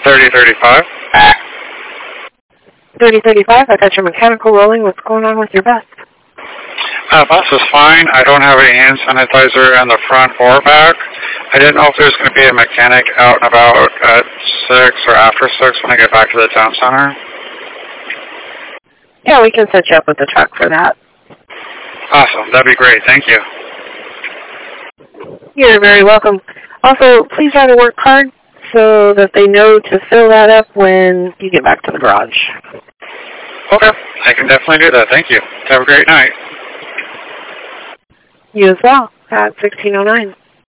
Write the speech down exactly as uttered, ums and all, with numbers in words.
thirty thirty-five. thirty thirty-five, I got your mechanical rolling. What's going on with your vest? Uh, bus is fine. I don't have any hand sanitizer in the front or back. I didn't know if there's going to be a mechanic out and about at six or after six when I get back to the town center. Yeah, we can set you up with the truck for that. Awesome. That'd be great. Thank you. You're very welcome. Also, please write a work card so that they know to fill that up when you get back to the garage. Okay. I can definitely do that. Thank you. Have a great night. You as well, at sixteen oh nine.